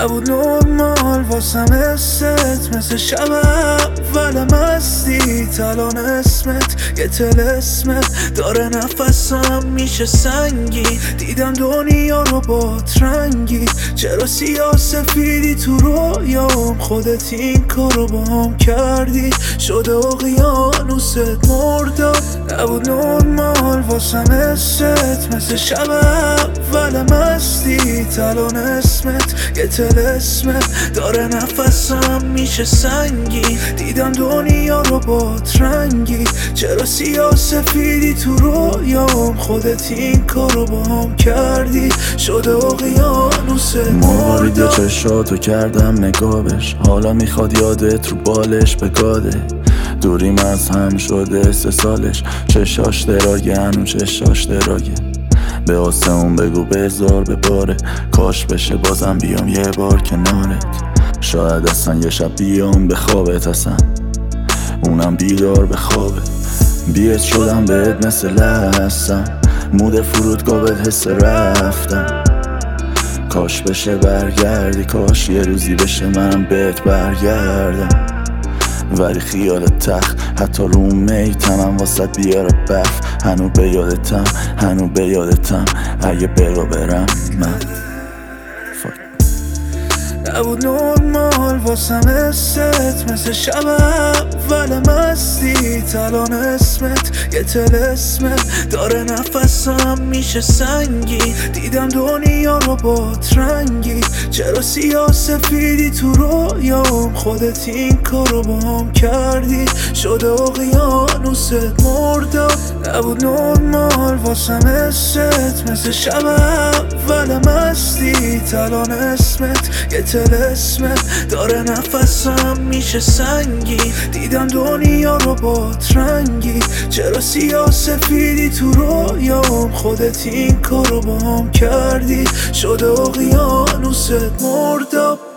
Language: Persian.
نبود نرمال واسم است مثل شب اول مستی الان اسمت یه طلسمت داره نفسم میشه سنگی دیدم دنیا رو با رنگی چرا سیاه سفیدی تو رویام خودت این کارو با هم کردی شده اقیانوست مردم نبود نرمال واسم است مثل شب اول مستی الان اسمت یه طلسمت داره نفسم میشه سنگی دیدم دنیا رو با رنگی چرا سیاه سفیدی تو رویام خودت این کارو با هم کردی شده اقیانوست مارید چشاتو کردم نگاهش حالا میخواد یادت رو بالش بگاده دوریم از هم شده 3 سالش چشاش دراگه هنو چشاش دراگه به آسمون بگو بذار بباره کاش بشه بازم بیام یه بار کنارت شاید اصلا یه شب بیام به خوابت اصلا اونم بیدار به خوابه بیت شدم بهت مثل لحظم مود فرودگاه بهت حس رفتم کاش بشه برگردی کاش یه روزی بشه من بهت برگردم ولی خیالت تخت حتی رو میتمم واسد بیاره برف هنو به یادتم اگه بگا برم من نبود نرمال واسم است مثل شب اول مستی الان اسمت یه طلسمت داره نفسم میشه سنگی دیدم دنیا رو با رنگی چرا سیاه سفیدی تو رویام خودت این کارو با هم کردی شده اقیانوست مردم نبود نرمال واسم است مثل شب اول مستی الان اسمت یه طلسمت داره نفسم میشه سنگی دیدم دنیا رو با رنگی چرا سیاه سفیدی تو رویام خودت این کارو با هم کردی شده اقیانوست مردم